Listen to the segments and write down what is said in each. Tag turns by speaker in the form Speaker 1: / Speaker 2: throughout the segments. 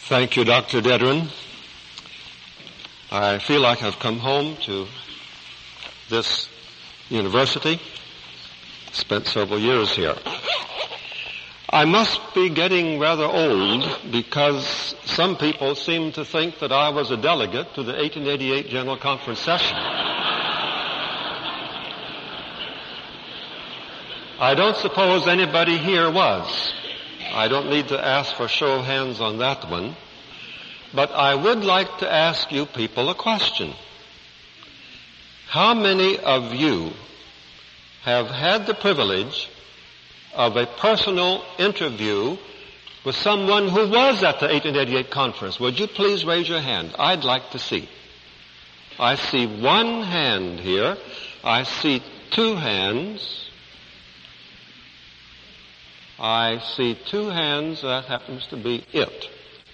Speaker 1: Thank you, Dr. Dedrin. I feel like I've come home to this university. Spent several years here. I must be getting rather old because some people seem to think that I was a delegate to the 1888 General Conference session. I don't suppose anybody here was. I don't need to ask for show of hands on that one. But I would like to ask you people a question. How many of you have had the privilege of a personal interview with someone who was at the 1888 conference? Would you please raise your hand? I'd like to see. I see one hand here. I see two hands. I see two hands. That happens to be it.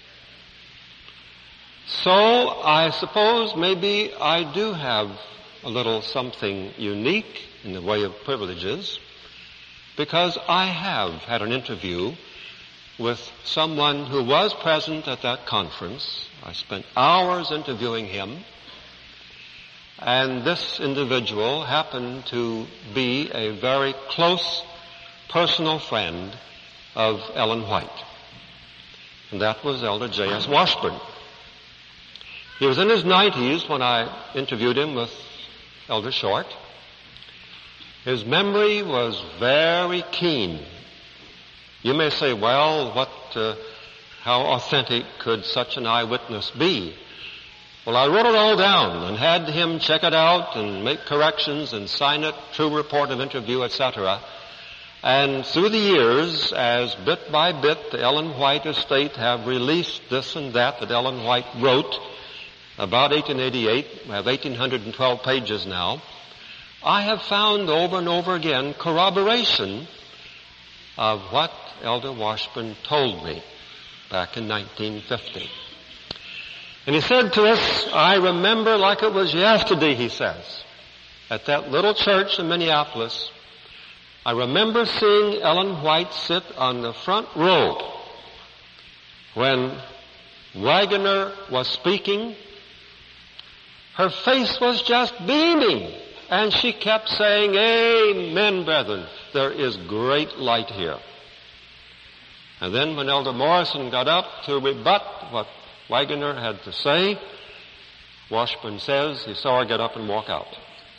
Speaker 1: So I suppose maybe I do have a little something unique in the way of privileges, because I have had an interview with someone who was present at that conference. I spent hours interviewing him, and this individual happened to be a very close personal friend of Ellen White, and that was Elder J.S. Washburn. He was in his 90s when I interviewed him with Elder Short. His memory was very keen. You may say, well, how authentic could such an eyewitness be? Well, I wrote it all down and had him check it out and make corrections and sign it, true report of interview, etc. And through the years, as bit by bit the Ellen White estate have released this and that Ellen White wrote about 1888, we have 1,812 pages now, I have found over and over again corroboration of what Elder Washburn told me back in 1950. And he said to us, I remember like it was yesterday, he says, at that little church in Minneapolis, I remember seeing Ellen White sit on the front row when Waggoner was speaking. Her face was just beaming, and she kept saying, Amen, brethren. There is great light here. And then when Elder Morrison got up to rebut what Waggoner had to say, Washburn says he saw her get up and walk out.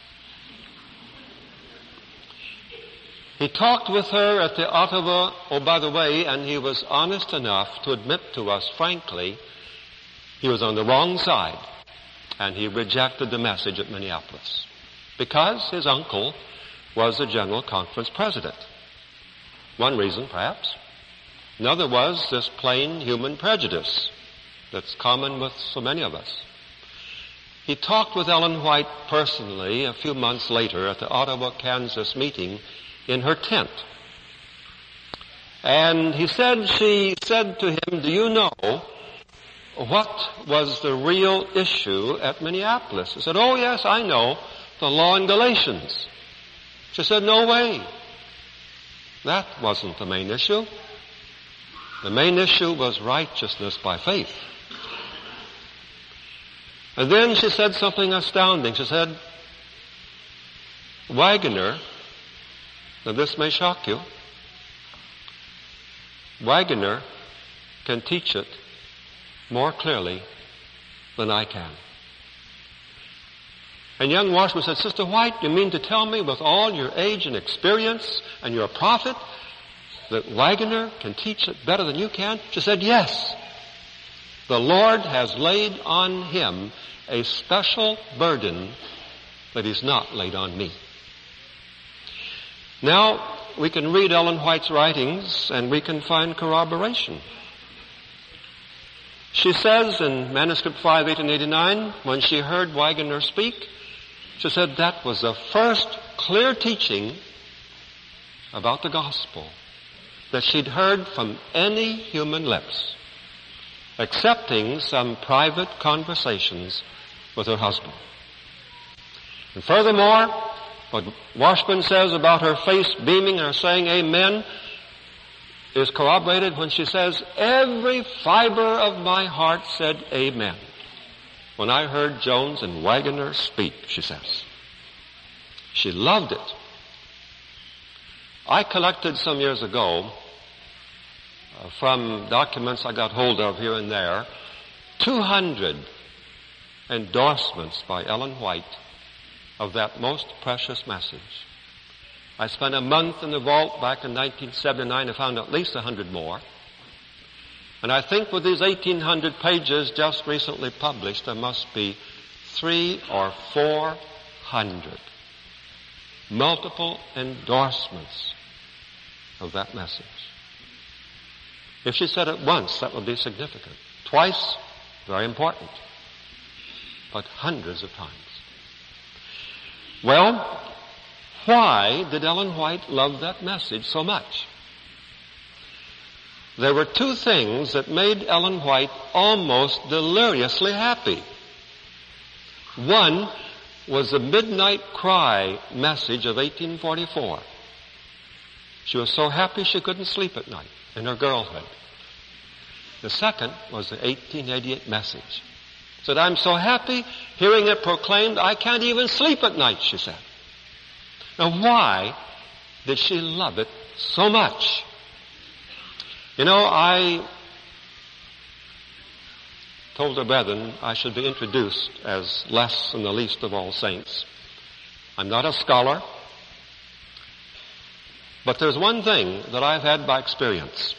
Speaker 1: He talked with her at the Ottawa, by the way, and he was honest enough to admit to us, frankly, he was on the wrong side, and he rejected the message at Minneapolis because his uncle was the General Conference president. One reason, perhaps. Another was this plain human prejudice that's common with so many of us. He talked with Ellen White personally a few months later at the Ottawa, Kansas meeting in her tent. And she said to him, do you know what was the real issue at Minneapolis? He said, oh yes, I know, the law in Galatians. She said, no way. That wasn't the main issue. The main issue was righteousness by faith. And then she said something astounding. She said, Waggoner, now this may shock you, Waggoner can teach it more clearly than I can. And young Washburn said, Sister White, you mean to tell me with all your age and experience and you're a prophet that Waggoner can teach it better than you can? She said, yes. The Lord has laid on him a special burden that he's not laid on me. Now, we can read Ellen White's writings and we can find corroboration. She says in Manuscript 5, 1889, when she heard Waggoner speak, she said that was the first clear teaching about the gospel that she'd heard from any human lips, excepting some private conversations with her husband. And furthermore, what Washburn says about her face beaming and her saying amen, is corroborated when she says, every fiber of my heart said amen when I heard Jones and Waggoner speak, she says. She loved it. I collected some years ago, from documents I got hold of here and there, 200 endorsements by Ellen White of that most precious message. I spent a month in the vault back in 1979 and found at least 100 more. And I think with these 1,800 pages just recently published, there must be 300 or 400 multiple endorsements of that message. If she said it once, that would be significant. Twice, very important. But hundreds of times. Well, why did Ellen White love that message so much? There were two things that made Ellen White almost deliriously happy. One was the Midnight Cry message of 1844. She was so happy she couldn't sleep at night in her girlhood. The second was the 1888 message. She said, I'm so happy hearing it proclaimed, I can't even sleep at night, she said. Now, why did she love it so much? You know, I told her brethren I should be introduced as less than the least of all saints. I'm not a scholar, but there's one thing that I've had by experience.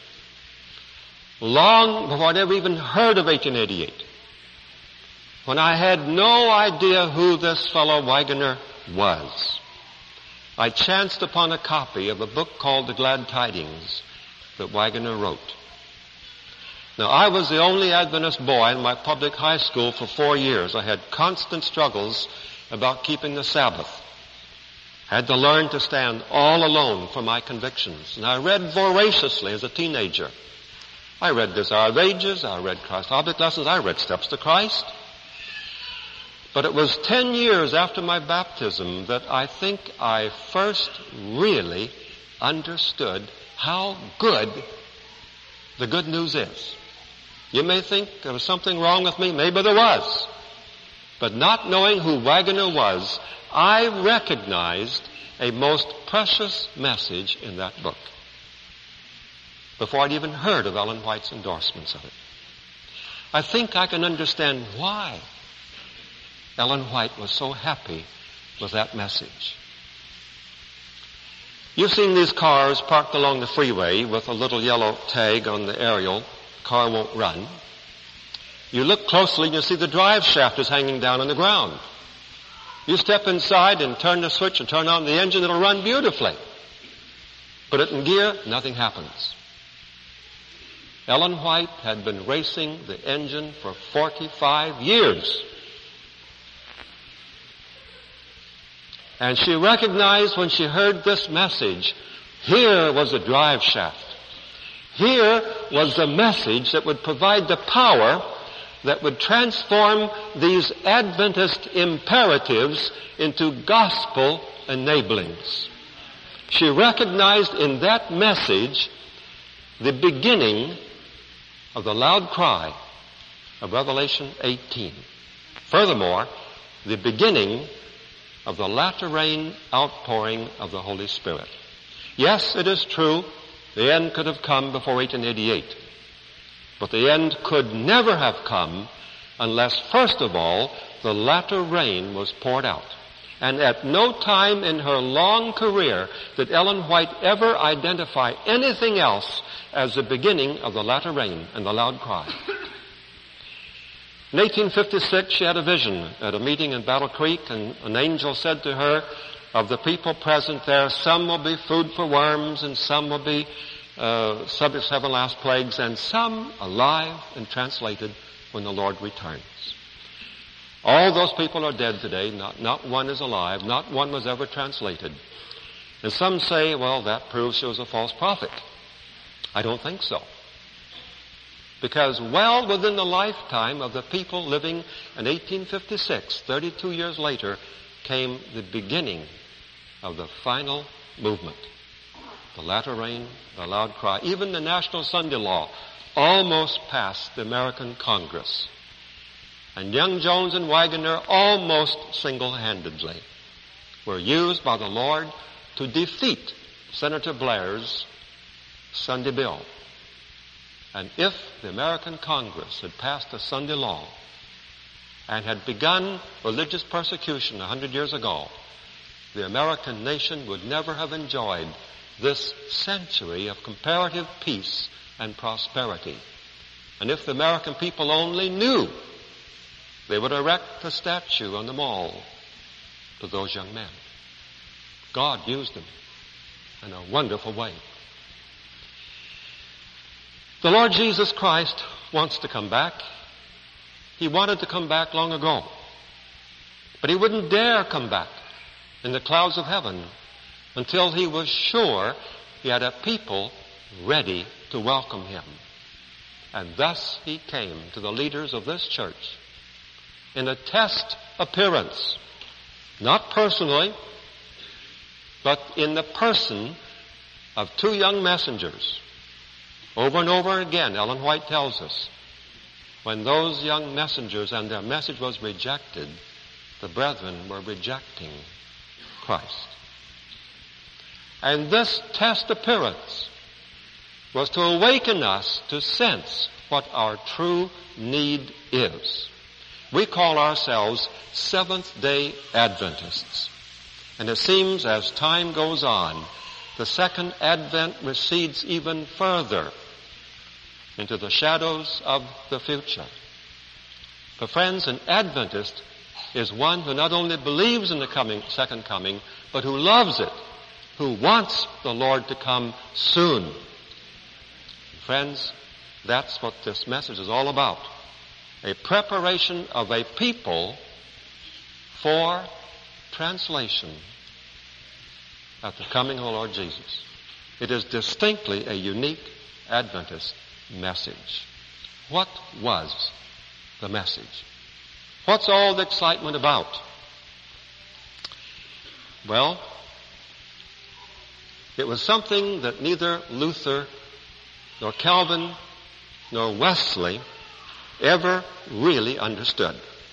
Speaker 1: Long before I'd ever even heard of 1888, when I had no idea who this fellow Waggoner was, I chanced upon a copy of a book called The Glad Tidings that Waggoner wrote. Now, I was the only Adventist boy in my public high school for 4 years. I had constant struggles about keeping the Sabbath. I had to learn to stand all alone for my convictions. And I read voraciously as a teenager. I read Desire of Ages, I read Christ Object Lessons, I read Steps to Christ. But it was 10 years after my baptism that I think I first really understood how good the good news is. You may think there was something wrong with me. Maybe there was. But not knowing who Waggoner was, I recognized a most precious message in that book before I'd even heard of Ellen White's endorsements of it. I think I can understand why Ellen White was so happy with that message. You've seen these cars parked along the freeway with a little yellow tag on the aerial. Car won't run. You look closely and you see the drive shaft is hanging down on the ground. You step inside and turn the switch and turn on the engine, it'll run beautifully. Put it in gear, nothing happens. Ellen White had been racing the engine for 45 years. And she recognized when she heard this message, here was a drive shaft. Here was the message that would provide the power that would transform these Adventist imperatives into gospel enablings. She recognized in that message the beginning of the loud cry of Revelation 18. Furthermore, the beginning of the latter rain outpouring of the Holy Spirit. Yes, it is true, the end could have come before 1888. But the end could never have come unless, first of all, the latter rain was poured out. And at no time in her long career did Ellen White ever identify anything else as the beginning of the latter rain and the loud cry. In 1856, she had a vision at a meeting in Battle Creek, and an angel said to her, of the people present there, some will be food for worms, and some will be subject to 7 last plagues, and some alive and translated when the Lord returns. All those people are dead today. Not one is alive. Not one was ever translated. And some say, well, that proves she was a false prophet. I don't think so. Because well within the lifetime of the people living in 1856, 32 years later, came the beginning of the final movement. the latter rain, the loud cry, even the National Sunday Law almost passed the American Congress. And young Jones and Waggoner almost single-handedly were used by the Lord to defeat Senator Blair's Sunday bill. And if the American Congress had passed a Sunday law and had begun religious persecution 100 years ago, the American nation would never have enjoyed this century of comparative peace and prosperity. And if the American people only knew, they would erect a statue on the mall to those young men. God used them in a wonderful way. The Lord Jesus Christ wants to come back. He wanted to come back long ago. But he wouldn't dare come back in the clouds of heaven until he was sure he had a people ready to welcome him. And thus he came to the leaders of this church in a test appearance, not personally, but in the person of two young messengers. Over and over again, Ellen White tells us, when those young messengers and their message was rejected, the brethren were rejecting Christ. And this test appearance was to awaken us to sense what our true need is. We call ourselves Seventh-day Adventists. And it seems as time goes on, the second advent recedes even further into the shadows of the future. But friends, an Adventist is one who not only believes in the second coming, but who loves it, who wants the Lord to come soon. Friends, that's what this message is all about. A preparation of a people for translation at the coming of the Lord Jesus. It is distinctly a unique Adventist message. What was the message? What's all the excitement about? Well, it was something that neither Luther nor Calvin nor Wesley ever really understood.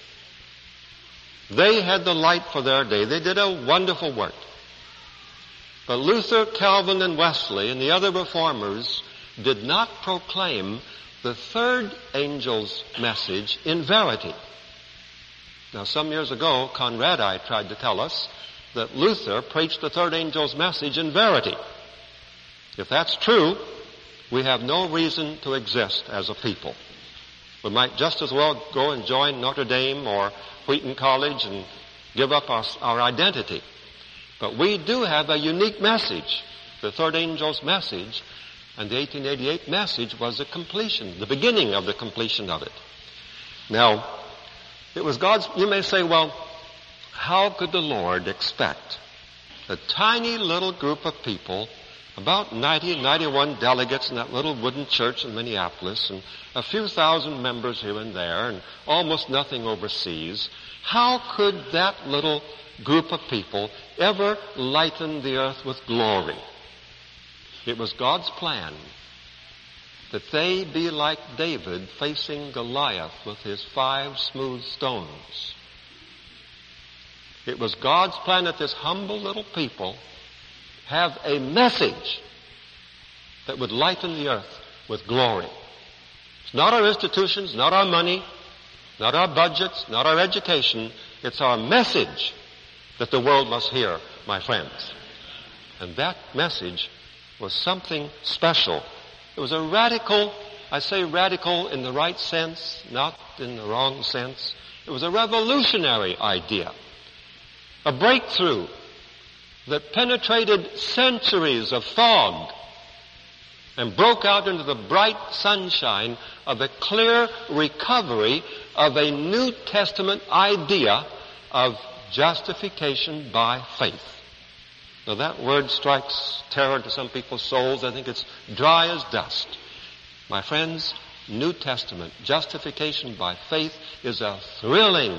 Speaker 1: They had the light for their day. They did a wonderful work. But Luther, Calvin, and Wesley and the other reformers did not proclaim the third angel's message in verity. Now, some years ago, Conradi tried to tell us that Luther preached the third angel's message in verity. If that's true, we have no reason to exist as a people. We might just as well go and join Notre Dame or Wheaton College and give up our identity. But we do have a unique message, the third angel's message, and the 1888 message was the completion, the beginning of the completion of it. Now, it was God's, you may say, well, how could the Lord expect a tiny little group of people, about 91 delegates in that little wooden church in Minneapolis, and a few thousand members here and there, and almost nothing overseas, how could that little group of people ever lighten the earth with glory? It was God's plan that they be like David facing Goliath with his 5 smooth stones. It was God's plan that this humble little people have a message that would lighten the earth with glory. It's not our institutions, not our money, not our budgets, not our education. It's our message that the world must hear, my friends. And that message was something special. It was a radical, I say radical in the right sense, not in the wrong sense. It was a revolutionary idea. A breakthrough that penetrated centuries of fog and broke out into the bright sunshine of a clear recovery of a New Testament idea of justification by faith. Now that word strikes terror to some people's souls. I think it's dry as dust. My friends, New Testament justification by faith is a thrilling,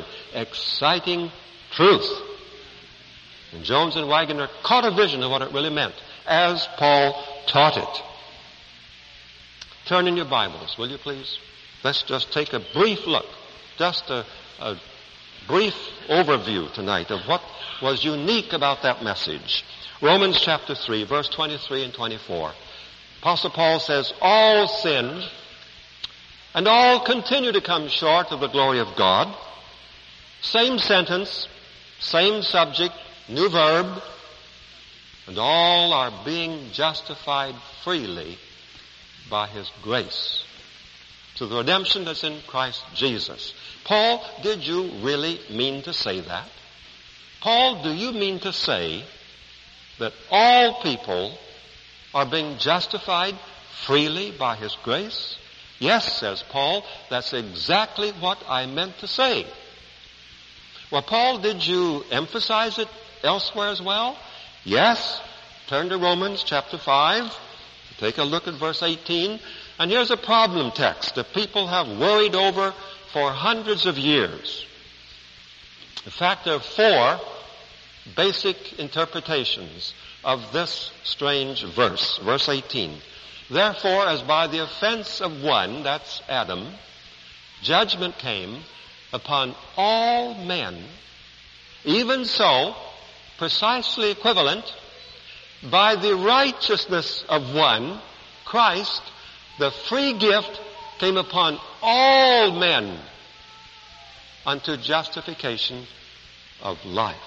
Speaker 1: exciting truth. And Jones and Waggoner caught a vision of what it really meant. as Paul taught it. Turn in your Bibles, will you please? Let's just take a brief look, just a brief overview tonight of what was unique about that message. Romans chapter 3, verse 23 and 24. Apostle Paul says, all sinned and all continue to come short of the glory of God. Same sentence, same subject, new verb, and all are being justified freely by His grace to the redemption that's in Christ Jesus. Paul, did you really mean to say that? Paul, do you mean to say that all people are being justified freely by His grace? Yes, says Paul, that's exactly what I meant to say. Well, Paul, did you emphasize it elsewhere as well? Yes. Turn to Romans chapter 5. Take a look at verse 18. And here's a problem text that people have worried over for hundreds of years. In fact, there are 4 basic interpretations of this strange verse. Verse 18. Therefore, as by the offense of one, that's Adam, judgment came upon all men, even so, precisely equivalent, by the righteousness of one, Christ, the free gift came upon all men unto justification of life.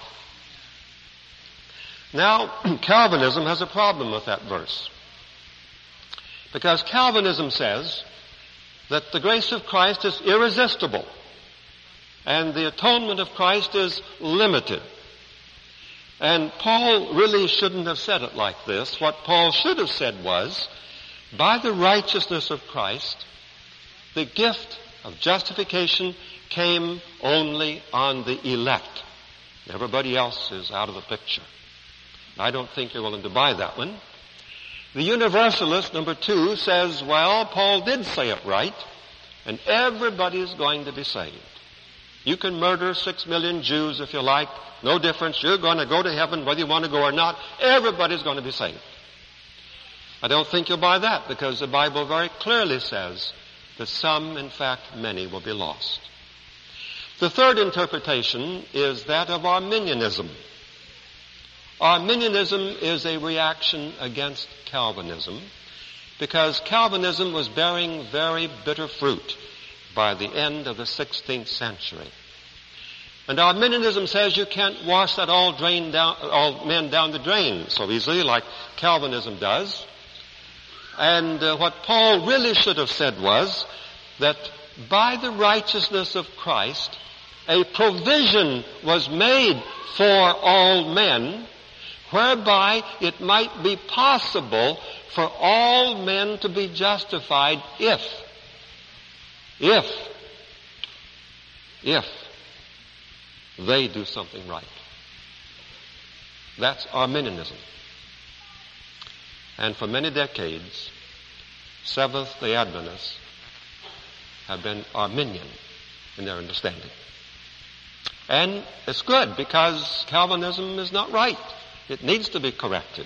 Speaker 1: Now, Calvinism has a problem with that verse. Because Calvinism says that the grace of Christ is irresistible and the atonement of Christ is limited. And Paul really shouldn't have said it like this. What Paul should have said was, by the righteousness of Christ, the gift of justification came only on the elect. Everybody else is out of the picture. I don't think you're willing to buy that one. The Universalist, number 2, says, well, Paul did say it right, and everybody is going to be saved. You can murder 6 million Jews if you like. No difference. You're going to go to heaven whether you want to go or not. Everybody's going to be saved. I don't think you'll buy that because the Bible very clearly says that some, in fact, many will be lost. The third interpretation is that of Arminianism. Arminianism is a reaction against Calvinism because Calvinism was bearing very bitter fruit by the end of the 16th century. And Arminianism says you can't wash that all men down the drain so easily like Calvinism does. And what Paul really should have said was that by the righteousness of Christ, a provision was made for all men, whereby it might be possible for all men to be justified if they do something right. That's Arminianism. And for many decades, Seventh-day Adventists have been Arminian in their understanding. And it's good because Calvinism is not right. It needs to be corrected.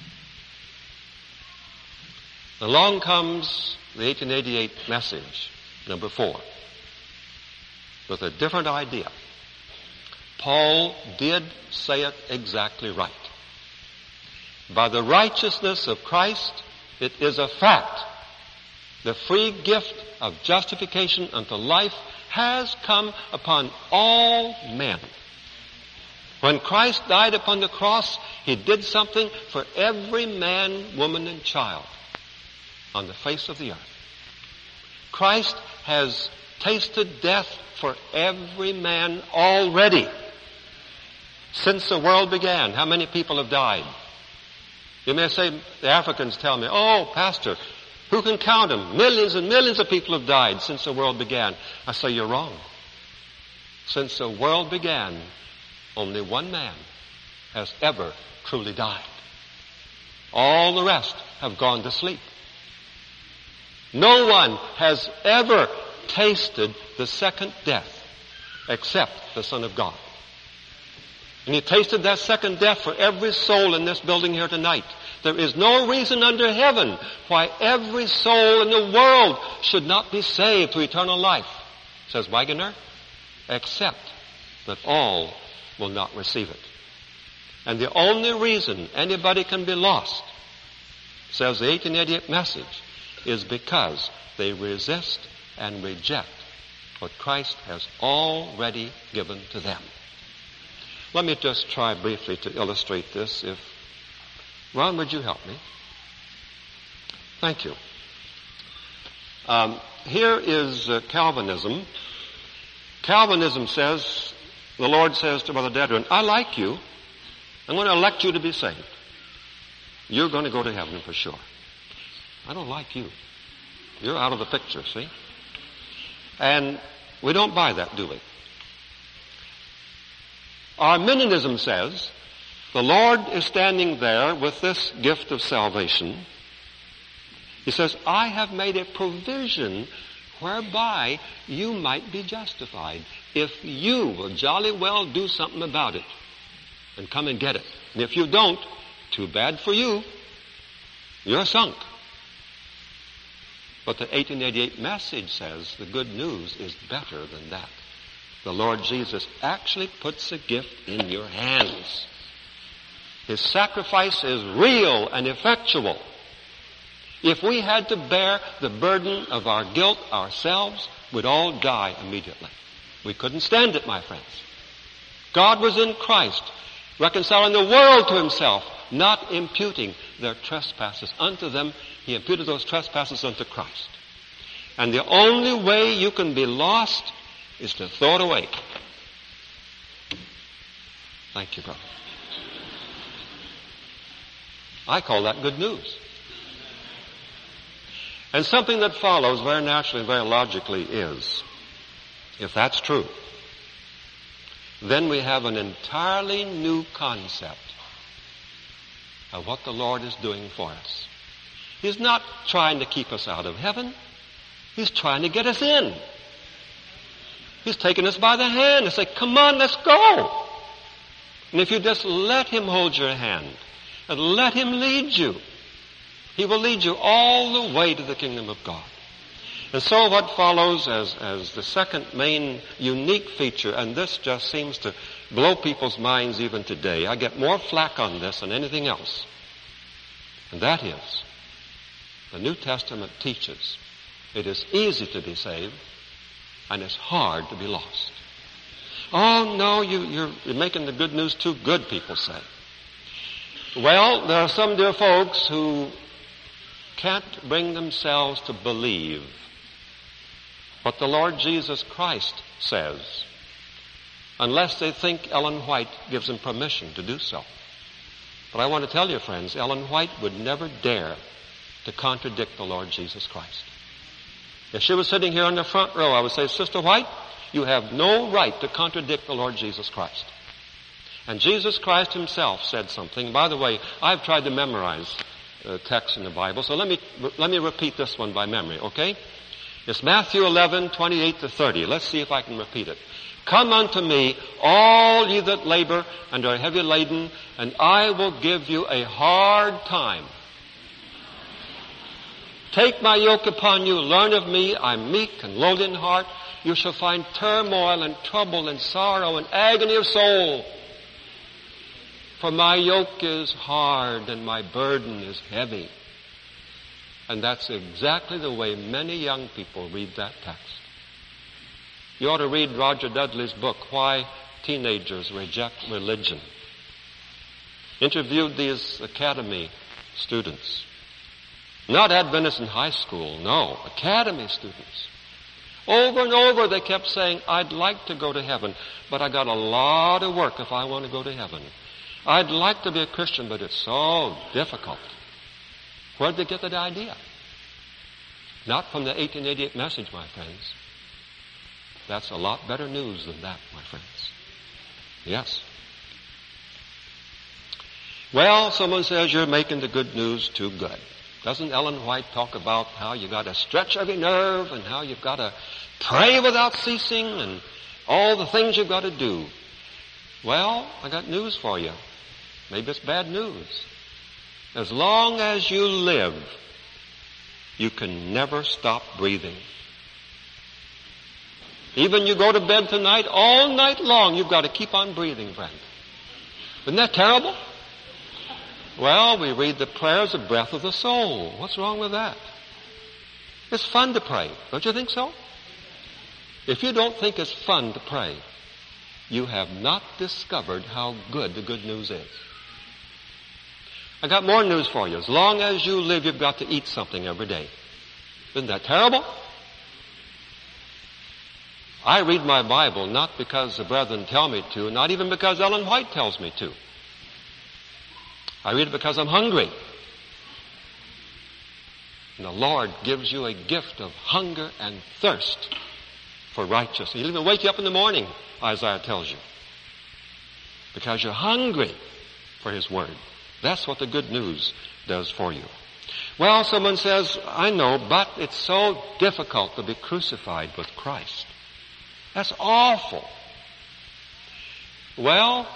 Speaker 1: Along comes the 1888 message, number 4, with a different idea. Paul did say it exactly right. By the righteousness of Christ, it is a fact. The free gift of justification unto life has come upon all men. When Christ died upon the cross, He did something for every man, woman, and child on the face of the earth. Christ has tasted death for every man already. Since the world began, how many people have died? You may say, the Africans tell me, oh, Pastor, who can count them? Millions and millions of people have died since the world began. I say, you're wrong. Since the world began, only one man has ever truly died. All the rest have gone to sleep. No one has ever tasted the second death except the Son of God. And He tasted that second death for every soul in this building here tonight. There is no reason under heaven why every soul in the world should not be saved to eternal life, says Waggoner, except that all will not receive it. And the only reason anybody can be lost, says the 1888 message, is because they resist and reject what Christ has already given to them. Let me just try briefly to illustrate this. Ron, would you help me? Thank you. Here is Calvinism. Calvinism says, the Lord says to Brother Dedrin, I like you. I'm going to elect you to be saved. You're going to go to heaven for sure. I don't like you. You're out of the picture, see? And we don't buy that, do we? Arminianism says, the Lord is standing there with this gift of salvation. He says, I have made a provision whereby you might be justified if you will jolly well do something about it and come and get it. And if you don't, too bad for you. You're sunk. But the 1888 message says the good news is better than that. The Lord Jesus actually puts a gift in your hands. His sacrifice is real and effectual. If we had to bear the burden of our guilt ourselves, we'd all die immediately. We couldn't stand it, my friends. God was in Christ, reconciling the world to himself, not imputing their trespasses unto them. He imputed those trespasses unto Christ. And the only way you can be lost is to throw it away. Thank you, brother. I call that good news. And something that follows very naturally, very logically is, if that's true, then we have an entirely new concept of what the Lord is doing for us. He's not trying to keep us out of heaven. He's trying to get us in. He's taking us by the hand and say, come on, let's go. And if you just let him hold your hand and let him lead you, he will lead you all the way to the kingdom of God. And so what follows as the second main unique feature, and this just seems to blow people's minds even today. I get more flack on this than anything else. And that is, the New Testament teaches it is easy to be saved and it's hard to be lost. Oh no, you're making the good news too good, people say. Well, there are some dear folks who can't bring themselves to believe what the Lord Jesus Christ says unless they think Ellen White gives them permission to do so. But I want to tell you, friends, Ellen White would never dare to contradict the Lord Jesus Christ. If she was sitting here in the front row, I would say, Sister White, you have no right to contradict the Lord Jesus Christ. And Jesus Christ himself said something. By the way, I've tried to memorize texts in the Bible, so let me repeat this one by memory, okay? It's Matthew 11:28-30. Let's see if I can repeat it. Come unto me, all ye that labor and are heavy laden, and I will give you a hard time. Take my yoke upon you, learn of me, I'm meek and lowly in heart. You shall find turmoil and trouble and sorrow and agony of soul. For my yoke is hard and my burden is heavy. And that's exactly the way many young people read that text. You ought to read Roger Dudley's book, Why Teenagers Reject Religion. Interviewed these academy students. Not Adventists in high school, no, academy students. Over and over they kept saying, I'd like to go to heaven, but I got a lot of work if I want to go to heaven. I'd like to be a Christian, but it's so difficult. Where'd they get that idea? Not from the 1888 message, my friends. That's a lot better news than that, my friends. Yes. Well, someone says you're making the good news too good. Doesn't Ellen White talk about how you got to stretch every nerve and how you've got to pray without ceasing and all the things you've got to do? Well, I got news for you. Maybe it's bad news. As long as you live, you can never stop breathing. Even you go to bed tonight, all night long, you've got to keep on breathing, friend. Isn't that terrible? Well, we read the prayers of breath of the soul. What's wrong with that? It's fun to pray. Don't you think so? If you don't think it's fun to pray, you have not discovered how good the good news is. I got more news for you. As long as you live, you've got to eat something every day. Isn't that terrible? I read my Bible not because the brethren tell me to, not even because Ellen White tells me to. I read it because I'm hungry. And the Lord gives you a gift of hunger and thirst for righteousness. He'll even wake you up in the morning, Isaiah tells you, because you're hungry for His Word. That's what the good news does for you. Well, someone says, I know, but it's so difficult to be crucified with Christ. That's awful. Well,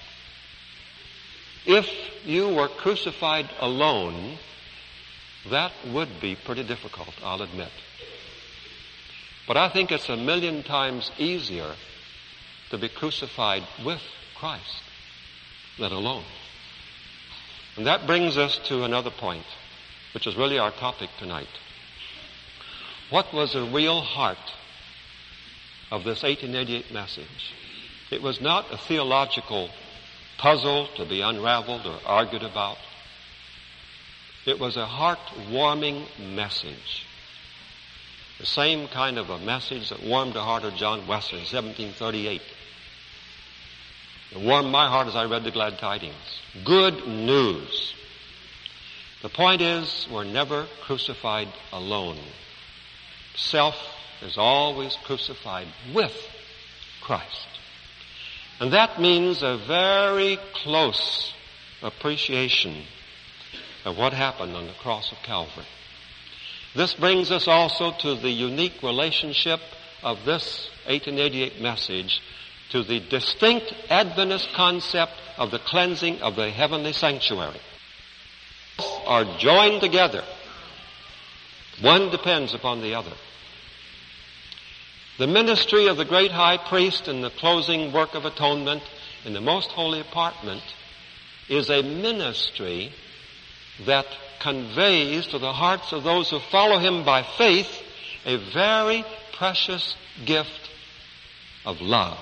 Speaker 1: if you were crucified alone, that would be pretty difficult, I'll admit. But I think it's 1,000,000 times easier to be crucified with Christ than alone. And that brings us to another point, which is really our topic tonight. What was the real heart of this 1888 message? It was not a theological puzzle to be unraveled or argued about. It was a heart-warming message. The same kind of a message that warmed the heart of John Wesley in 1738. It warmed my heart as I read the Glad Tidings. Good news. The point is, we're never crucified alone. Self is always crucified with Christ. And that means a very close appreciation of what happened on the cross of Calvary. This brings us also to the unique relationship of this 1888 message to the distinct Adventist concept of the cleansing of the heavenly sanctuary. Are joined together. One depends upon the other. The ministry of the great high priest in the closing work of atonement in the most holy apartment is a ministry that conveys to the hearts of those who follow him by faith a very precious gift of love.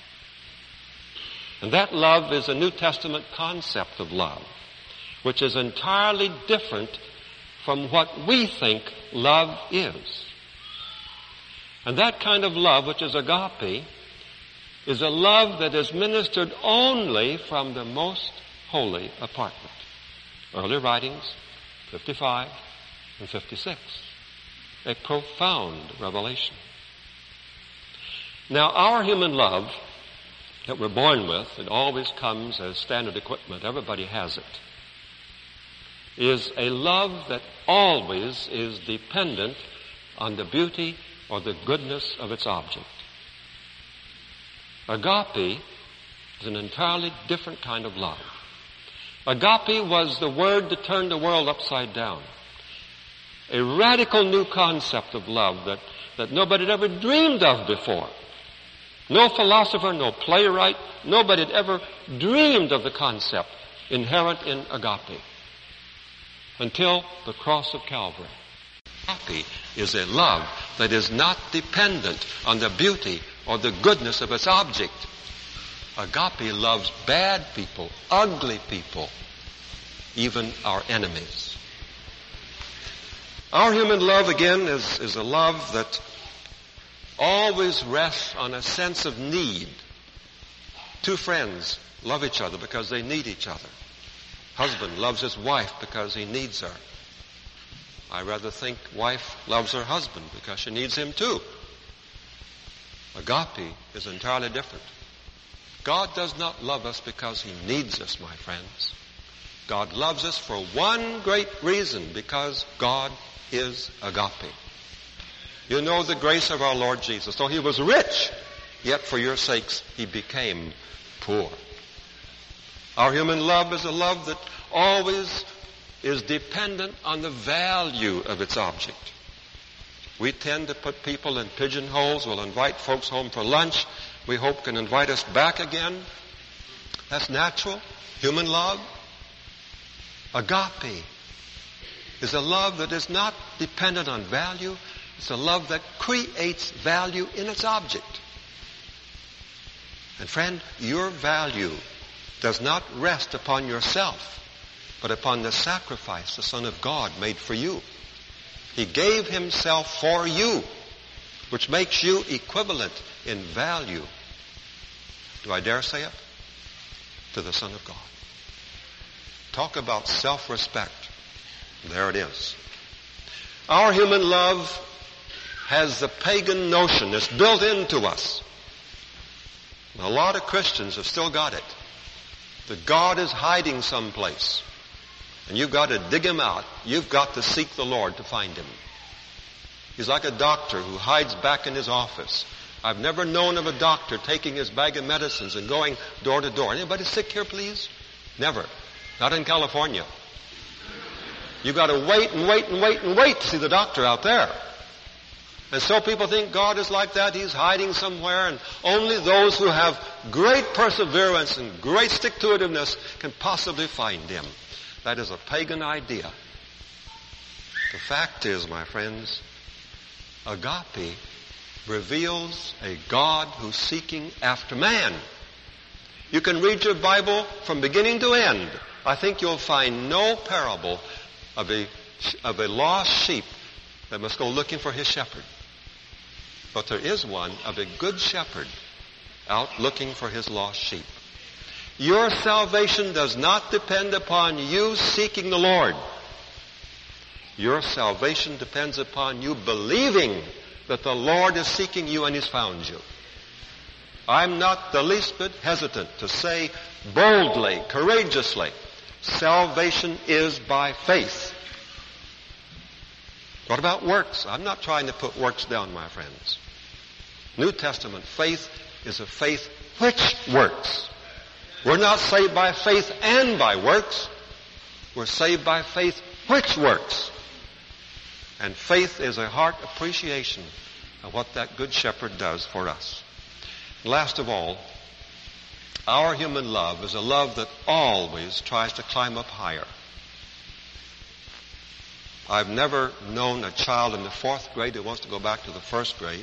Speaker 1: And that love is a New Testament concept of love, which is entirely different from what we think love is. And that kind of love, which is agape, is a love that is ministered only from the most holy apartment. Early writings, 55 and 56. A profound revelation. Now, our human love that we're born with, it always comes as standard equipment, everybody has it, is a love that always is dependent on the beauty or the goodness of its object. Agape is an entirely different kind of love. Agape was the word that turned the world upside down. A radical new concept of love that nobody had ever dreamed of before. No philosopher, no playwright, nobody had ever dreamed of the concept inherent in agape until the cross of Calvary. Agape is a love that is not dependent on the beauty or the goodness of its object. Agape loves bad people, ugly people, even our enemies. Our human love, again, is a love that always rests on a sense of need. Two friends love each other because they need each other. Husband loves his wife because he needs her. I rather think wife loves her husband because she needs him too. Agape is entirely different. God does not love us because he needs us, my friends. God loves us for one great reason, because God is agape. You know the grace of our Lord Jesus. Though he was rich, yet for your sakes he became poor. Our human love is a love that always is dependent on the value of its object. We tend to put people in pigeonholes. We'll invite folks home for lunch. We hope can invite us back again. That's natural. Human love. Agape is a love that is not dependent on value. It's a love that creates value in its object. And friend, your value does not rest upon yourself, but upon the sacrifice the Son of God made for you. He gave himself for you, which makes you equivalent in value. Do I dare say it? To the Son of God. Talk about self-respect. There it is. Our human love has the pagan notion that's built into us. A lot of Christians have still got it. That God is hiding someplace. And you've got to dig him out. You've got to seek the Lord to find him. He's like a doctor who hides back in his office. I've never known of a doctor taking his bag of medicines and going door to door. Anybody sick here, please? Never. Not in California. You've got to wait and wait and wait and wait to see the doctor out there. And so people think God is like that. He's hiding somewhere, and only those who have great perseverance and great stick-to-itiveness can possibly find him. That is a pagan idea. The fact is, my friends, agape reveals a God who's seeking after man. You can read your Bible from beginning to end. I think you'll find no parable of a lost sheep that must go looking for his shepherd. But there is one of a good shepherd out looking for his lost sheep. Your salvation does not depend upon you seeking the Lord. Your salvation depends upon you believing that the Lord is seeking you and he's found you. I'm not the least bit hesitant to say boldly, courageously, salvation is by faith. What about works? I'm not trying to put works down, my friends. New Testament faith is a faith which works. We're not saved by faith and by works. We're saved by faith which works. And faith is a heart appreciation of what that good shepherd does for us. Last of all, our human love is a love that always tries to climb up higher. I've never known a child in the 4th grade who wants to go back to the 1st grade.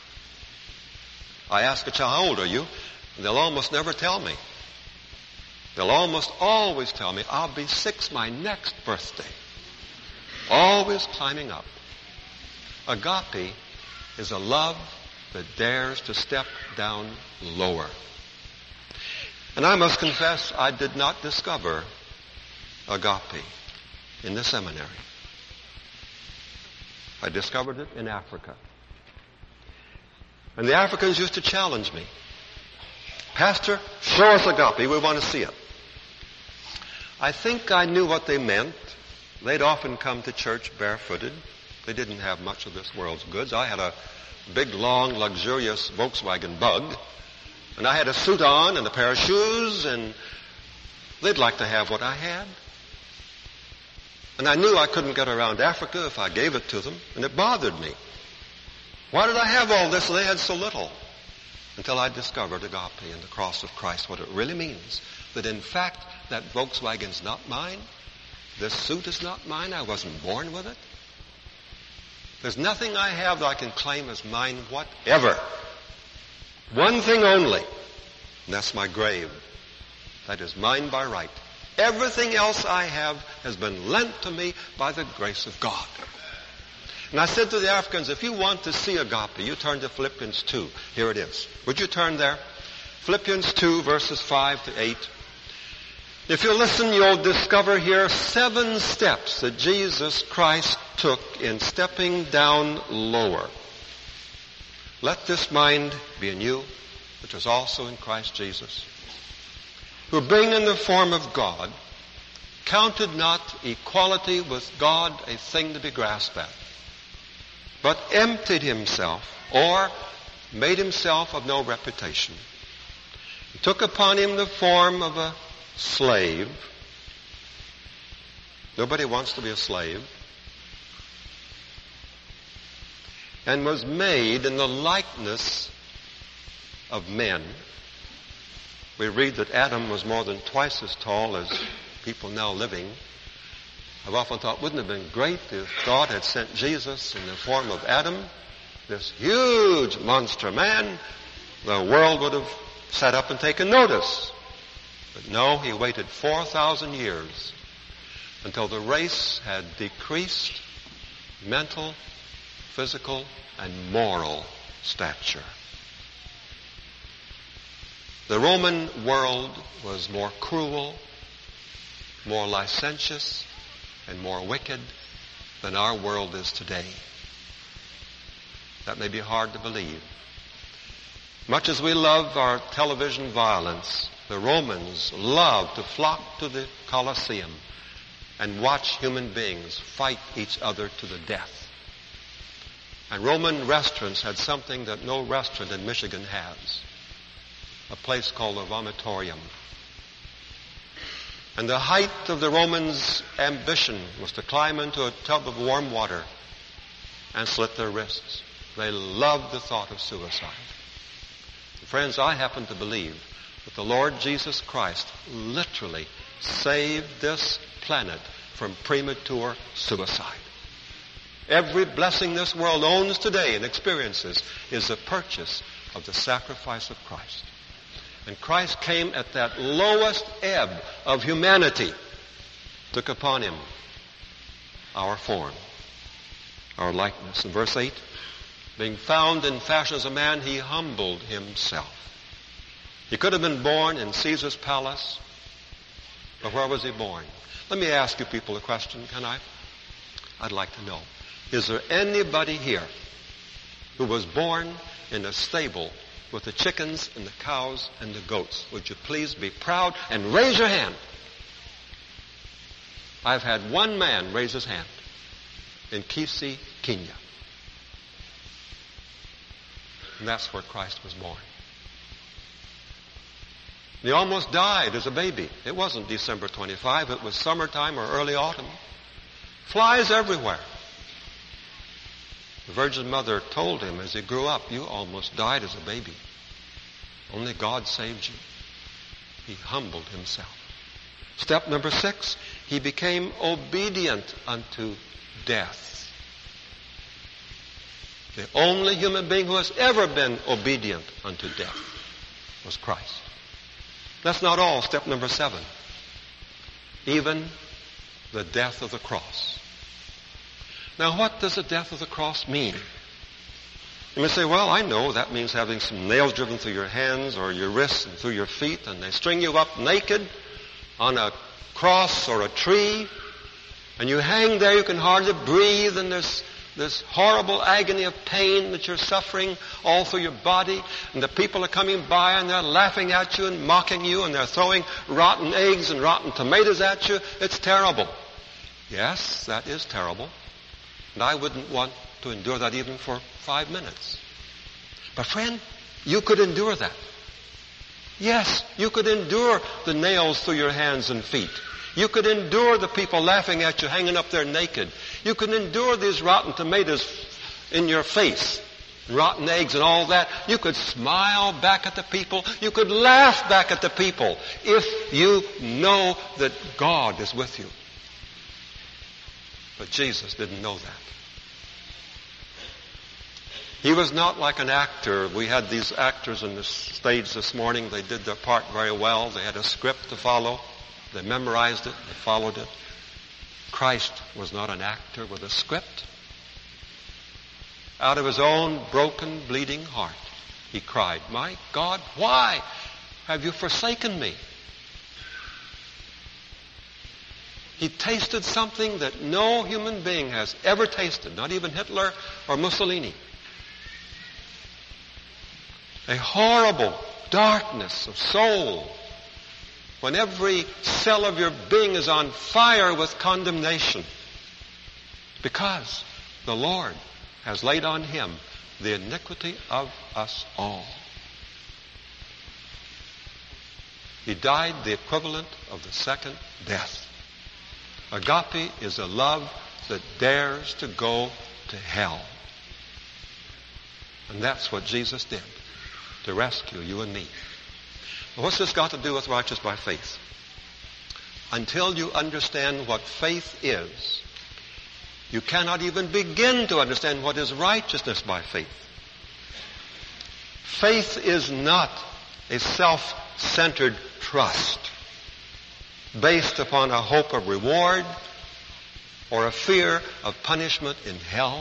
Speaker 1: I ask a child, how old are you? And they'll almost never tell me. They'll almost always tell me, I'll be 6 my next birthday. Always climbing up. Agape is a love that dares to step down lower. And I must confess, I did not discover agape in the seminary. I discovered it in Africa. And the Africans used to challenge me. Pastor, show us agape. We want to see it. I think I knew what they meant. They'd often come to church barefooted. They didn't have much of this world's goods. I had a big, long, luxurious Volkswagen Bug. And I had a suit on and a pair of shoes, and they'd like to have what I had. And I knew I couldn't get around Africa if I gave it to them, and it bothered me. Why did I have all this and they had so little? Until I discovered agape and the cross of Christ, what it really means. That in fact, that Volkswagen's not mine. This suit is not mine. I wasn't born with it. There's nothing I have that I can claim as mine whatever. One thing only, and that's my grave. That is mine by right. Everything else I have has been lent to me by the grace of God. And I said to the Africans, if you want to see agape, you turn to Philippians 2. Here it is. Would you turn there? Philippians 2, verses 5 to 8. If you listen, you'll discover here 7 steps that Jesus Christ took in stepping down lower. Let this mind be in you, which was also in Christ Jesus, who being in the form of God, counted not equality with God a thing to be grasped at, but emptied himself, or made himself of no reputation. He took upon him the form of a slave, Nobody wants to be a slave. And was made in the likeness of men. We read that Adam was more than twice as tall as people now living. I've often thought, wouldn't it have been great if God had sent Jesus in the form of Adam, this huge monster man? The world would have sat up and taken notice. But no, he waited 4,000 years until the race had decreased mental, physical, and moral stature. The Roman world was more cruel, more licentious, and more wicked than our world is today. That may be hard to believe. Much as we love our television violence, the Romans loved to flock to the Colosseum and watch human beings fight each other to the death. And Roman restaurants had something that no restaurant in Michigan has, a place called the vomitorium. And the height of the Romans' ambition was to climb into a tub of warm water and slit their wrists. They loved the thought of suicide. Friends, I happen to believe that the Lord Jesus Christ literally saved this planet from premature suicide. Every blessing this world owns today and experiences is a purchase of the sacrifice of Christ. And Christ came at that lowest ebb of humanity, took upon him our form, our likeness. In verse 8, being found in fashion as a man, he humbled himself. He could have been born in Caesar's palace, but where was he born? Let me ask you people a question, can I? I'd like to know. Is there anybody here who was born in a stable with the chickens and the cows and the goats? Would you please be proud and raise your hand? I've had one man raise his hand in Kisii, Kenya. And that's where Christ was born. He almost died as a baby. It wasn't December 25. It was summertime or early autumn. Flies everywhere. The Virgin Mother told him as he grew up, you almost died as a baby. Only God saved you. He humbled himself. Step number 6, he became obedient unto death. The only human being who has ever been obedient unto death was Christ. That's not all. Step number 7. Even the death of the cross. Now, what does the death of the cross mean? You may say, well, I know that means having some nails driven through your hands or your wrists and through your feet, and they string you up naked on a cross or a tree, and you hang there, you can hardly breathe, and there's this horrible agony of pain that you're suffering all through your body, and the people are coming by and they're laughing at you and mocking you, and they're throwing rotten eggs and rotten tomatoes at you. It's terrible. Yes, that is terrible. And I wouldn't want to endure that even for 5 minutes. But friend, you could endure that. Yes, you could endure the nails through your hands and feet. You could endure the people laughing at you hanging up there naked. You could endure these rotten tomatoes in your face, rotten eggs and all that. You could smile back at the people. You could laugh back at the people if you know that God is with you. But Jesus didn't know that. He was not like an actor. We had these actors on the stage this morning. They did their part very well. They had a script to follow. They memorized it. They followed it. Christ was not an actor with a script. Out of his own broken, bleeding heart, he cried, my God, why have you forsaken me? He tasted something that no human being has ever tasted, not even Hitler or Mussolini. A horrible darkness of soul when every cell of your being is on fire with condemnation because the Lord has laid on him the iniquity of us all. He died the equivalent of the second death. Agape is a love that dares to go to hell. And that's what Jesus did to rescue you and me. Well, what's this got to do with righteous by faith? Until you understand what faith is, you cannot even begin to understand what is righteousness by faith. Faith is not a self-centered trust based upon a hope of reward or a fear of punishment in hell.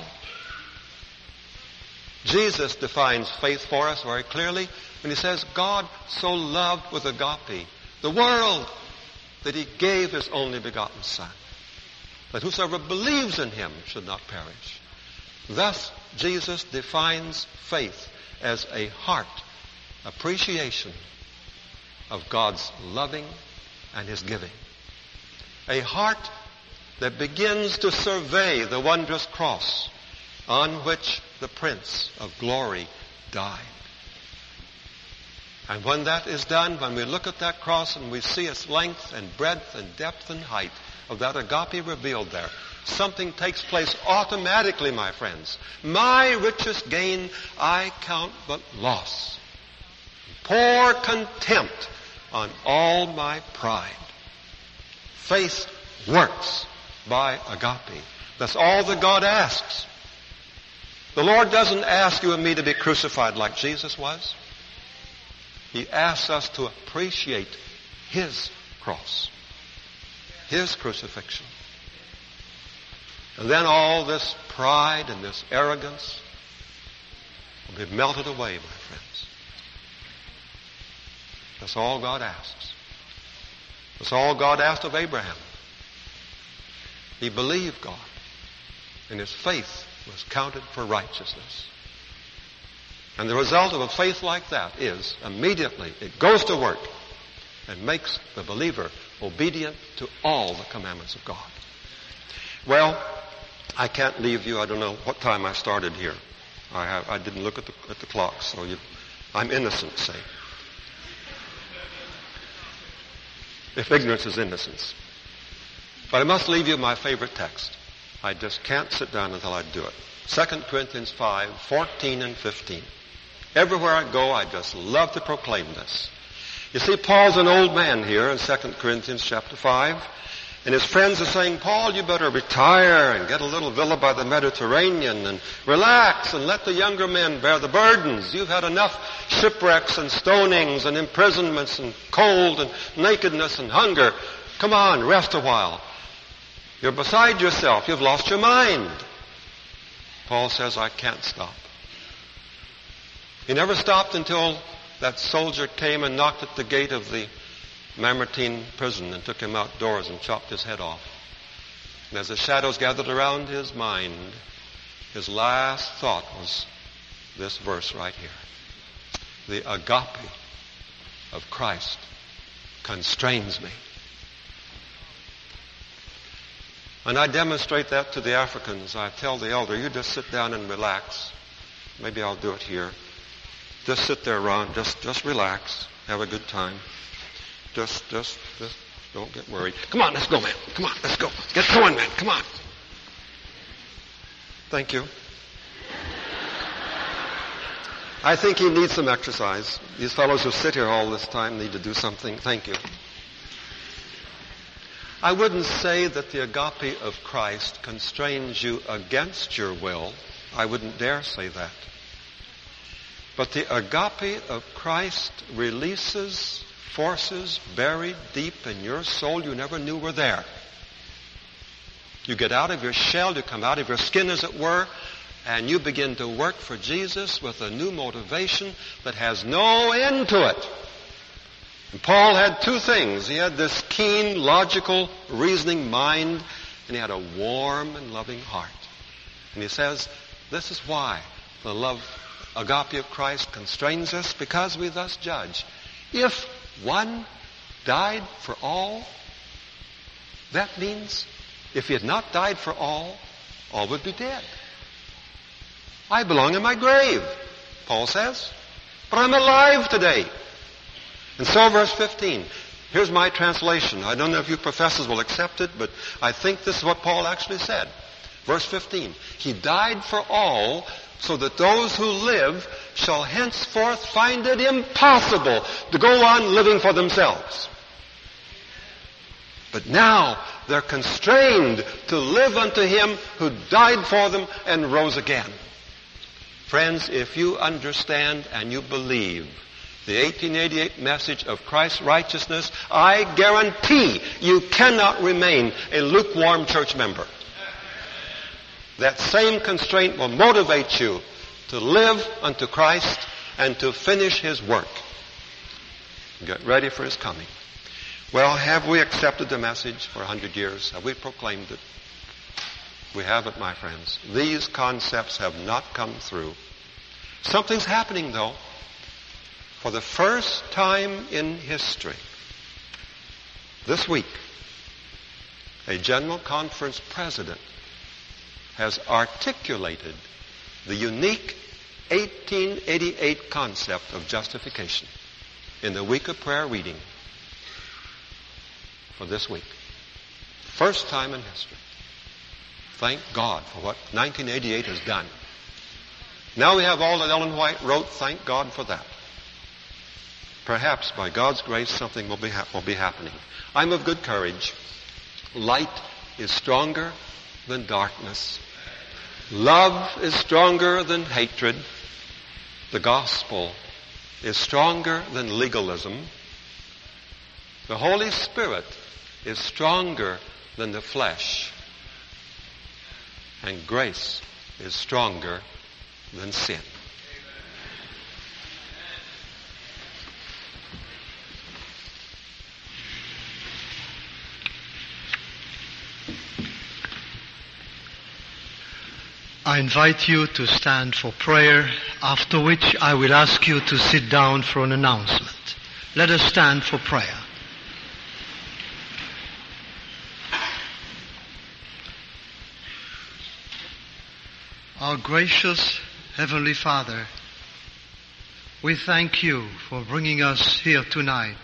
Speaker 1: Jesus defines faith for us very clearly when he says, God so loved with agape the world that he gave his only begotten Son, that whosoever believes in him should not perish. Thus, Jesus defines faith as a heart appreciation of God's loving and his giving. A heart that begins to survey the wondrous cross on which the Prince of Glory died. And when that is done, when we look at that cross and we see its length and breadth and depth and height of that agape revealed there, something takes place automatically, my friends. My richest gain I count but loss. Pour contempt on all my pride. Faith works by agape. That's all that God asks. The Lord doesn't ask you and me to be crucified like Jesus was. He asks us to appreciate his cross, his crucifixion. And then all this pride and this arrogance will be melted away, my friends. That's all God asks. That's all God asked of Abraham. He believed God, and his faith was counted for righteousness. And the result of a faith like that is immediately it goes to work and makes the believer obedient to all the commandments of God. Well, I can't leave you. I don't know what time I started here. I didn't look at the clock, so I'm innocent, say. If ignorance is innocence. But I must leave you my favorite text. I just can't sit down until I do it. 2 Corinthians 5, 14 and 15. Everywhere I go, I just love to proclaim this. You see, Paul's an old man here in 2 Corinthians chapter 5. And his friends are saying, Paul, you better retire and get a little villa by the Mediterranean and relax and let the younger men bear the burdens. You've had enough shipwrecks and stonings and imprisonments and cold and nakedness and hunger. Come on, rest a while. You're beside yourself. You've lost your mind. Paul says, I can't stop. He never stopped until that soldier came and knocked at the gate of the Mamertine prison and took him outdoors and chopped his head off. And as the shadows gathered around his mind, his last thought was this verse right here. The agape of Christ constrains me. And I demonstrate that to the Africans. I tell the elder, you just sit down and relax. Maybe I'll do it here. Just sit there around, just relax, have a good time. Just don't get worried. Come on, let's go, man. Come on, let's go. Get going, man. Come on. Thank you. I think he needs some exercise. These fellows who sit here all this time need to do something. Thank you. I wouldn't say that the agape of Christ constrains you against your will. I wouldn't dare say that. But the agape of Christ releases forces buried deep in your soul you never knew were there. You get out of your shell, you come out of your skin, as it were, and you begin to work for Jesus with a new motivation that has no end to it. And Paul had two things. He had this keen, logical, reasoning mind, and he had a warm and loving heart. And he says, this is why the love, agape of Christ constrains us, because we thus judge. If one died for all, that means if he had not died for all would be dead. I belong in my grave, Paul says, but I'm alive today. And so verse 15, Here's my translation. I don't know if you professors will accept it, but I think this is what Paul actually said. Verse 15. He died for all, so that those who live shall henceforth find it impossible to go on living for themselves. But now they're constrained to live unto Him who died for them and rose again. Friends, if you understand and you believe the 1888 message of Christ's righteousness, I guarantee you cannot remain a lukewarm church member. That same constraint will motivate you to live unto Christ and to finish His work. Get ready for His coming. Well, have we accepted the message for 100 years? Have we proclaimed it? We haven't, my friends. These concepts have not come through. Something's happening, though. For the first time in history, this week, a General Conference president has articulated the unique 1888 concept of justification in the week of prayer reading for this week. First time in history. Thank God for what 1988 has done. Now we have all that Ellen White wrote. Thank God for that. Perhaps by God's grace something will be happening. I'm of good courage. Light is stronger than darkness. Love is stronger than hatred. The gospel is stronger than legalism. The Holy Spirit is stronger than the flesh. And grace is stronger than sin.
Speaker 2: I invite you to stand for prayer, after which I will ask you to sit down for an announcement. Let us stand for prayer. Our gracious Heavenly Father, we thank you for bringing us here tonight.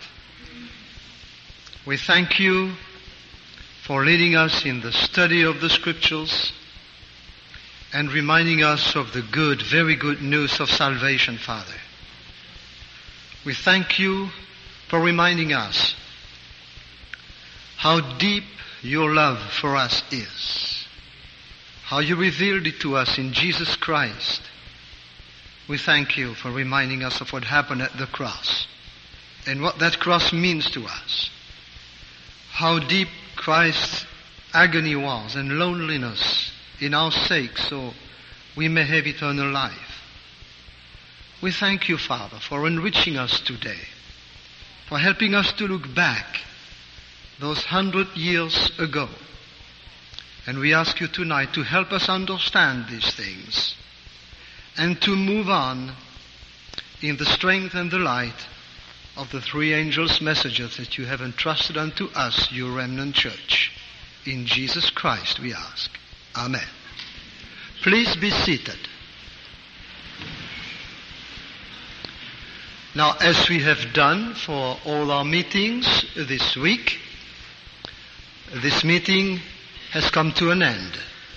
Speaker 2: We thank you for leading us in the study of the Scriptures and reminding us of the good, very good news of salvation, Father. We thank you for reminding us how deep your love for us is, how you revealed it to us in Jesus Christ. We thank you for reminding us of what happened at the cross and what that cross means to us, how deep Christ's agony was and loneliness in our sake, so we may have eternal life. We thank you, Father, for enriching us today, for helping us to look back those 100 years ago. And we ask you tonight to help us understand these things and to move on in the strength and the light of the three angels' messages that you have entrusted unto us, your remnant church. In Jesus Christ we ask. Amen. Please be seated. Now, as we have done for all our meetings this week, this meeting has come to an end.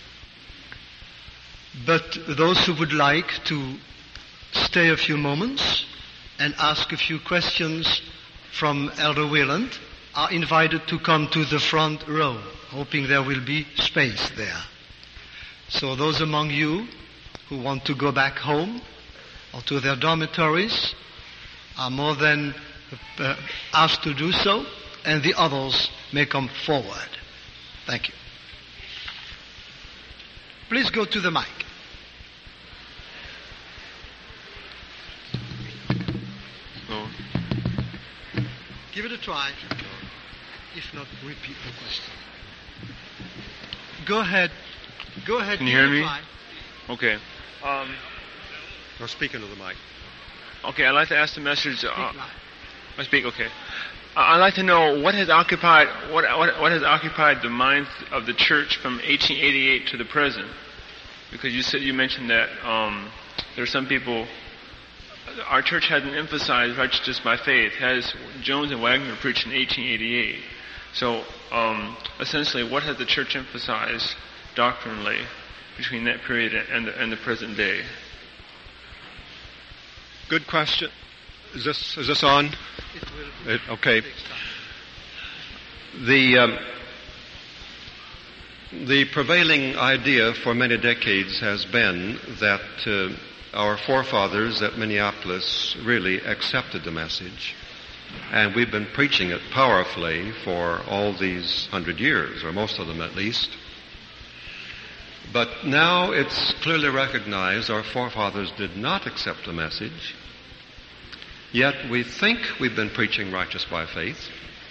Speaker 2: But those who would like to stay a few moments and ask a few questions from Elder Whelan are invited to come to the front row, hoping there will be space there. So those among you who want to go back home or to their dormitories are more than asked to do so, and the others may come forward. Thank you. Please go to the mic.
Speaker 3: No.
Speaker 2: Give it a try. If not, repeat the question. Go ahead. Go ahead.
Speaker 3: Can you hear me?
Speaker 2: Try.
Speaker 3: Okay.
Speaker 1: Or speak into the mic.
Speaker 3: Okay, I'd like to ask the message.
Speaker 2: Speak live.
Speaker 3: I speak. Okay. I'd like to know what has occupied the minds of the church from 1888 to the present, because you mentioned that there are some people our church hasn't emphasized righteousness by faith, as Jones and Wagner preached in 1888. So, essentially, what has the church emphasized doctrinally between that period and the present day?
Speaker 1: Good question. Is this on? Okay. The prevailing idea for many decades has been that our forefathers at Minneapolis really accepted the message, and we've been preaching it powerfully for all these 100 years, or most of them at least. But now it's clearly recognized our forefathers did not accept the message, yet we think we've been preaching righteous by faith.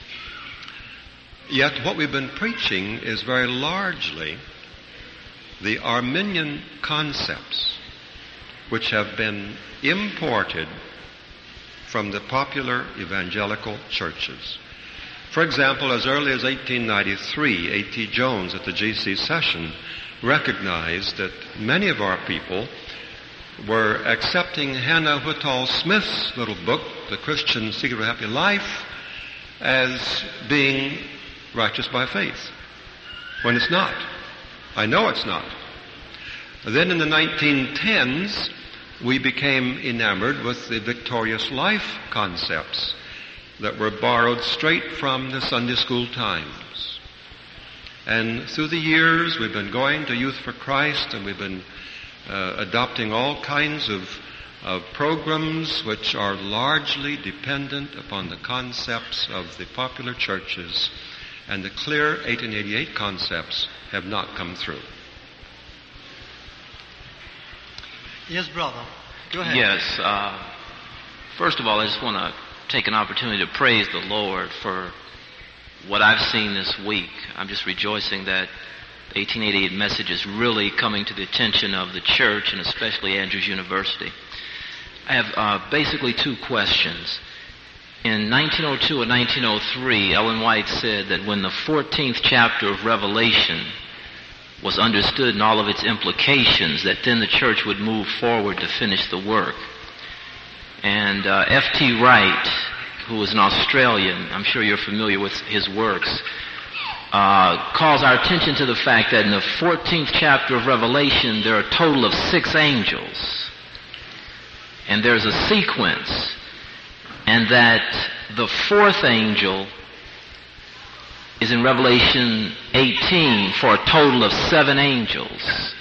Speaker 1: Yet what we've been preaching is very largely the Arminian concepts which have been imported from the popular evangelical churches. For example, as early as 1893, A.T. Jones at the GC session recognized that many of our people were accepting Hannah Whitall Smith's little book, The Christian Secret of a Happy Life, as being righteous by faith, when it's not. I know it's not. Then in the 1910s, we became enamored with the victorious life concepts that were borrowed straight from the Sunday school times. And through the years, we've been going to Youth for Christ, and we've been adopting all kinds of programs which are largely dependent upon the concepts of the popular churches, and the clear 1888 concepts have not come through.
Speaker 2: Yes, brother. Go ahead.
Speaker 4: Yes. First of all, I just want to take an opportunity to praise the Lord for what I've seen this week. I'm just rejoicing that the 1888 message is really coming to the attention of the church, and especially Andrews University. I have basically two questions. In 1902 and 1903, Ellen White said that when the 14th chapter of Revelation was understood in all of its implications, that then the church would move forward to finish the work. And F.T. Wright, who is an Australian, I'm sure you're familiar with his works, calls our attention to the fact that in the 14th chapter of Revelation, there are a total of 6 angels. And there's a sequence, and that the 4th angel is in Revelation 18 for a total of 7 angels.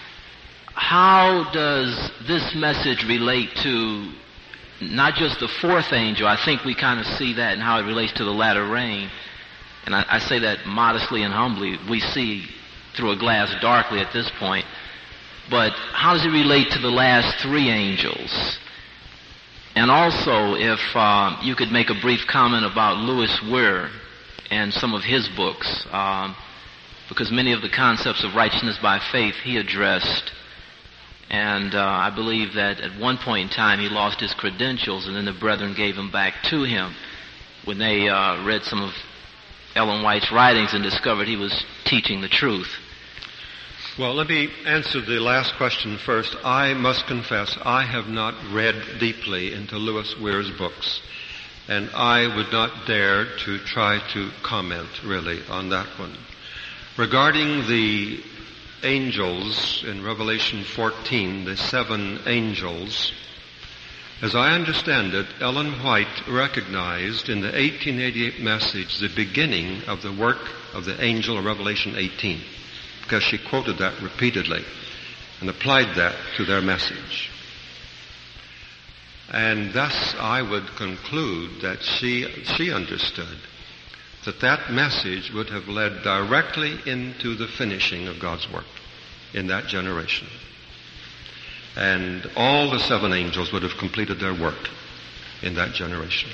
Speaker 4: How does this message relate to not just the 4th angel? I think we kind of see that and how it relates to the latter rain. And I say that modestly and humbly. We see through a glass darkly at this point. But how does it relate to the last 3 angels? And also, if you could make a brief comment about Louis Ware and some of his books, because many of the concepts of righteousness by faith he addressed, and I believe that at one point in time he lost his credentials, and then the brethren gave them back to him when they read some of Ellen White's writings and discovered he was teaching the truth.
Speaker 1: Well, let me answer the last question first. I must confess, I have not read deeply into Louis Ware's books, and I would not dare to try to comment really on that one. Regarding the angels in Revelation 14, the 7 angels, as I understand it, Ellen White recognized in the 1888 message the beginning of the work of the angel of Revelation 18. Because she quoted that repeatedly and applied that to their message. And thus I would conclude that she understood that that message would have led directly into the finishing of God's work in that generation. And all the 7 angels would have completed their work in that generation.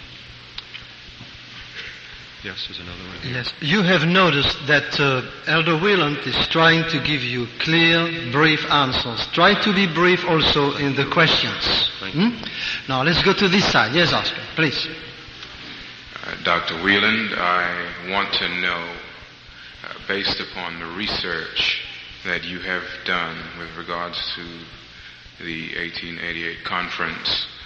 Speaker 1: Yes, there's another one here.
Speaker 2: Yes, you have noticed that Elder Wieland is trying to give you clear, brief answers. Try to be brief also in the questions. Now let's go to this side. Yes, Oscar, please.
Speaker 5: Dr. Wieland, I want to know, based upon the research that you have done with regards to the 1888 conference,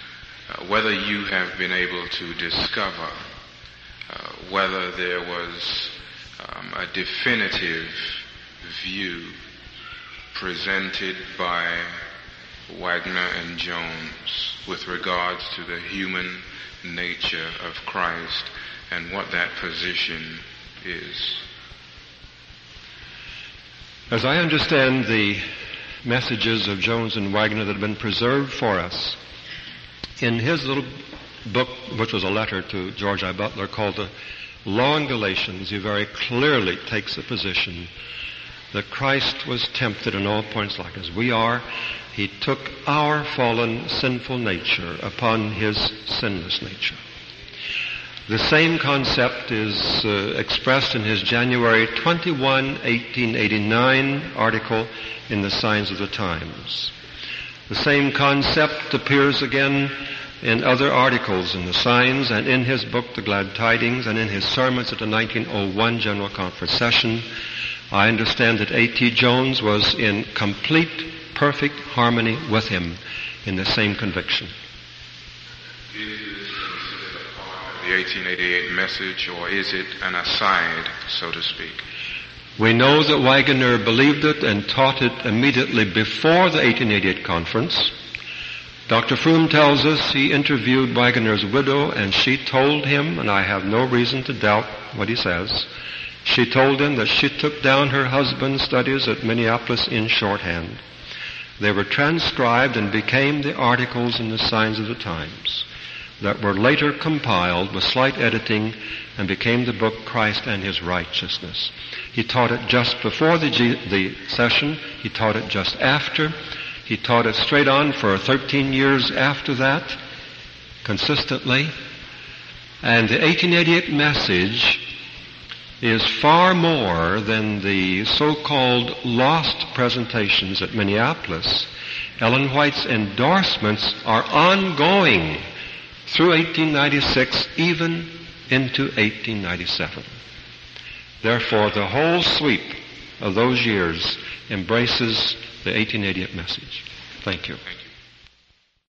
Speaker 5: whether you have been able to discover whether there was a definitive view presented by Wagner and Jones with regards to the human nature of Christ and what that position is.
Speaker 1: As I understand the messages of Jones and Wagner that have been preserved for us, in his little book, which was a letter to George I. Butler called The Law in Galatians, he very clearly takes the position that Christ was tempted in all points like as we are. He took our fallen, sinful nature upon his sinless nature. The same concept is expressed in his January 21, 1889 article in the Signs of the Times. The same concept appears again in other articles in the Signs and in his book, The Glad Tidings, and in his sermons at the 1901 General Conference session. I understand that A.T. Jones was in complete, perfect harmony with him in the same conviction.
Speaker 5: The 1888 message, or is it an aside, so to speak?
Speaker 1: We know that Wagner believed it and taught it immediately before the 1888 conference. Dr. Froome tells us he interviewed Wagner's widow, and she told him, and I have no reason to doubt what he says, she told him that she took down her husband's studies at Minneapolis in shorthand. They were transcribed and became the articles in the Signs of the Times that were later compiled with slight editing and became the book Christ and His Righteousness. He taught it just before the session. He taught it just after. He taught it straight on for 13 years after that, consistently. And the 1888 message is far more than the so-called lost presentations at Minneapolis. Ellen White's endorsements are ongoing through 1896, even into 1897. Therefore, the whole sweep of those years embraces the 1888 message. Thank you.
Speaker 5: Thank you.